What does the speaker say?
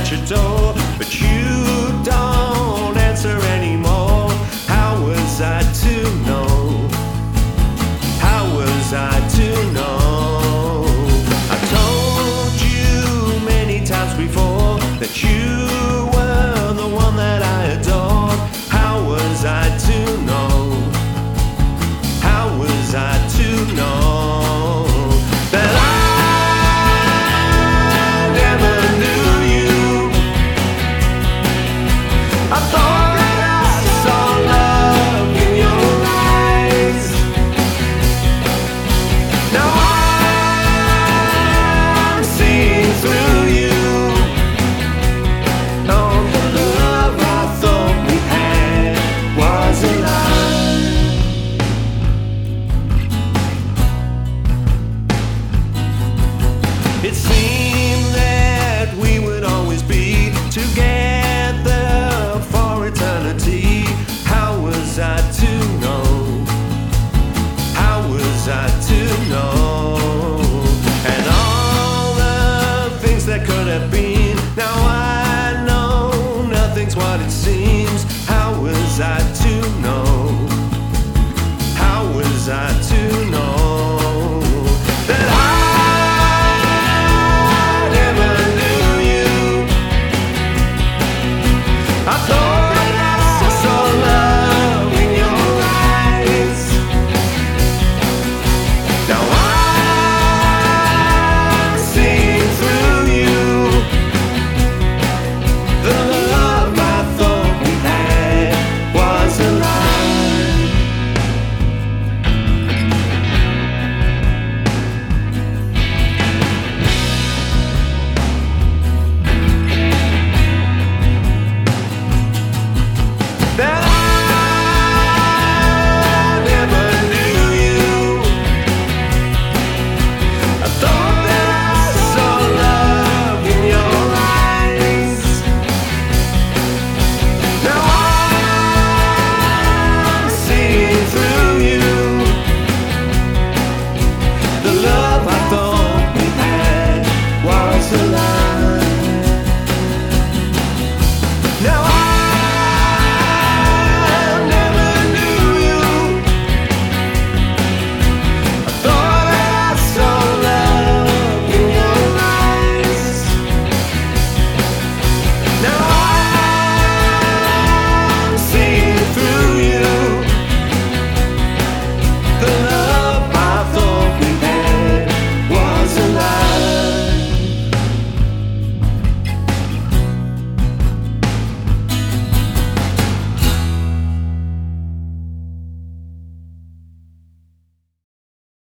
at your door, but you don't answer anymore. How was I to know? How was I to know? I told you many times before that you were the one that I adored. How was I to know? How was I to know that I never knew you? I thought that I saw love in your eyes. Now I'm seeing through you. Oh, the love I thought we had was a lie. It seemed that we would always be together for eternity. How was I to know? How was I to know? And all the things that could have been, now I know nothing's what it seems. How was I to know? How was I to know that I never knew you? I thought that I saw love in your eyes. Now I'm seeing through you. The love I thought we had was a lie. That I never knew you. I thought that I saw love in your eyes. Now I'm seeing through you. The love I thought we had was a lie.